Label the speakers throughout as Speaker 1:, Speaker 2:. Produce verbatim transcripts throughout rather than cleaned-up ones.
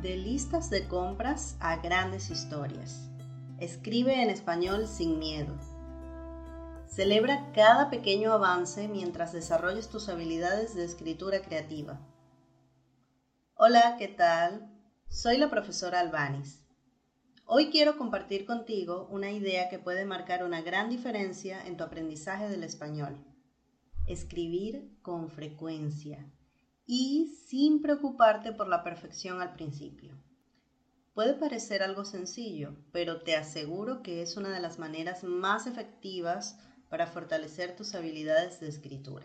Speaker 1: De listas de compras a grandes historias. Escribe en español sin miedo. Celebra cada pequeño avance mientras desarrolles tus habilidades de escritura creativa. Hola, ¿qué tal? Soy la profesora Albanis. Hoy quiero compartir contigo una idea que puede marcar una gran diferencia en tu aprendizaje del español. Escribir con frecuencia y sin preocuparte por la perfección al principio. Puede parecer algo sencillo, pero te aseguro que es una de las maneras más efectivas para fortalecer tus habilidades de escritura.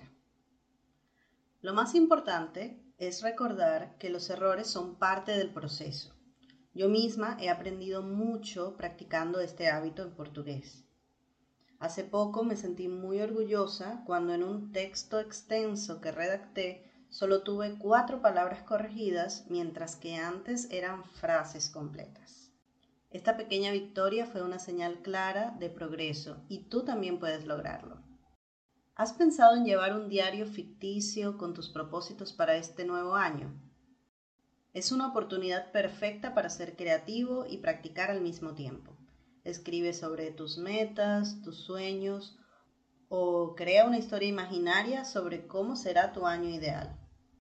Speaker 1: Lo más importante es recordar que los errores son parte del proceso. Yo misma he aprendido mucho practicando este hábito en portugués. Hace poco me sentí muy orgullosa cuando en un texto extenso que redacté solo tuve cuatro palabras corregidas, mientras que antes eran frases completas. Esta pequeña victoria fue una señal clara de progreso y tú también puedes lograrlo. ¿Has pensado en llevar un diario ficticio con tus propósitos para este nuevo año? Es una oportunidad perfecta para ser creativo y practicar al mismo tiempo. Escribe sobre tus metas, tus sueños o crea una historia imaginaria sobre cómo será tu año ideal.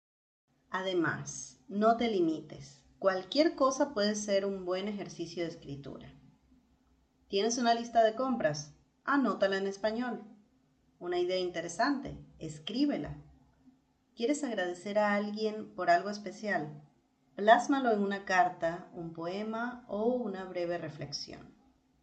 Speaker 1: Además, no te limites. Cualquier cosa puede ser un buen ejercicio de escritura. ¿Tienes una lista de compras? Anótala en español. Una idea interesante, escríbela. ¿Quieres agradecer a alguien por algo especial? Plásmalo en una carta, un poema o una breve reflexión.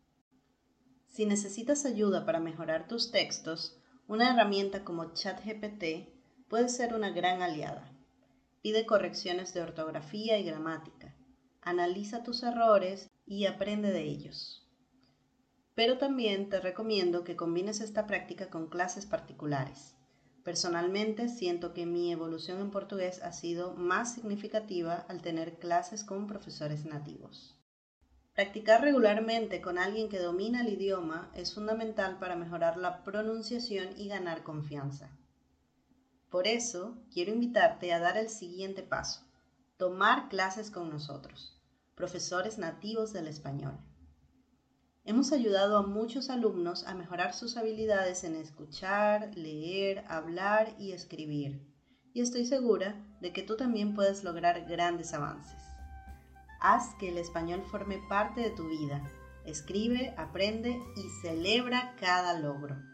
Speaker 1: Si necesitas ayuda para mejorar tus textos, una herramienta como ChatGPT puede ser una gran aliada. Pide correcciones de ortografía y gramática, analiza tus errores y aprende de ellos. Pero también te recomiendo que combines esta práctica con clases particulares. Personalmente siento que mi evolución en portugués ha sido más significativa al tener clases con profesores nativos. Practicar regularmente con alguien que domina el idioma es fundamental para mejorar la pronunciación y ganar confianza. Por eso, quiero invitarte a dar el siguiente paso: tomar clases con nosotros, profesores nativos del español. Hemos ayudado a muchos alumnos a mejorar sus habilidades en escuchar, leer, hablar y escribir, y estoy segura de que tú también puedes lograr grandes avances. Haz que el español forme parte de tu vida. Escribe, aprende y celebra cada logro.